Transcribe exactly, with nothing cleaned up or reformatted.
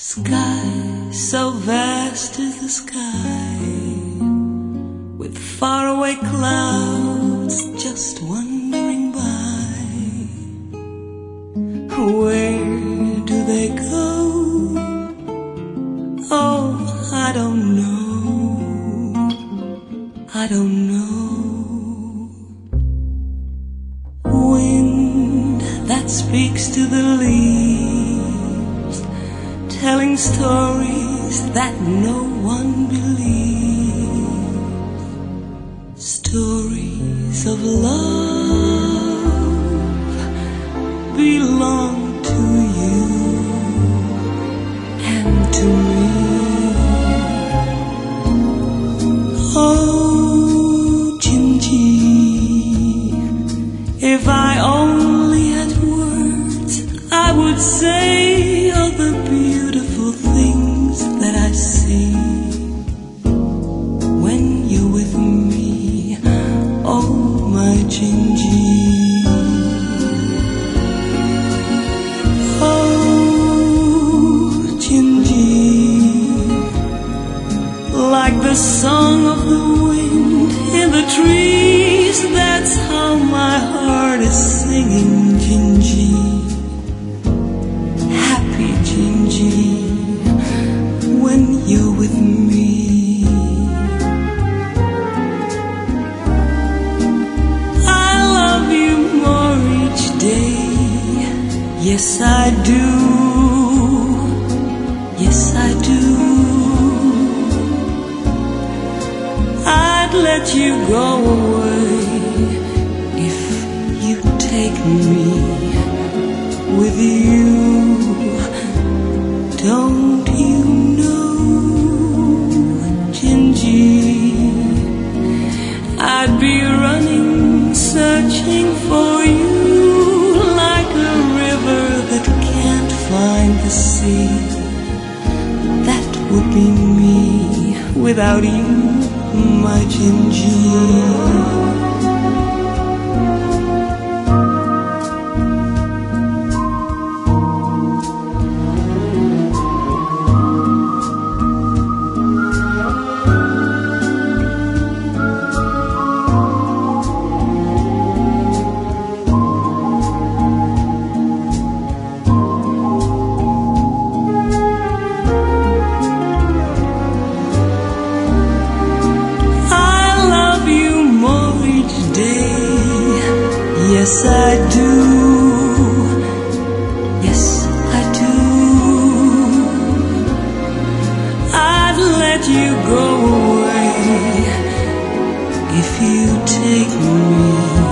Sky so vast is the sky, with faraway clouds just wandering by. Where do they go? Oh, I don't know, I don't know. Wind that speaks to the leaves, telling stories that no one believes, stories of love belong to you and to me. Oh, Gingy, if I only had words, I would say all the beautiful things that I see when you're with me. Oh, my Gingy. Oh, Gingy, like the song of the wind in the trees, that's how my heart is singing, Gingy. Happy Gingy, when you're with me. I love you more each day, yes I do, yes I do. I'd let you go away if you take me with you. Don't you know, Gingy, I'd be running, searching for you, like a river that can't find the sea. That would be me without you, my Gingy. Yes, I do. Yes, I do. I'd let you go away if you take me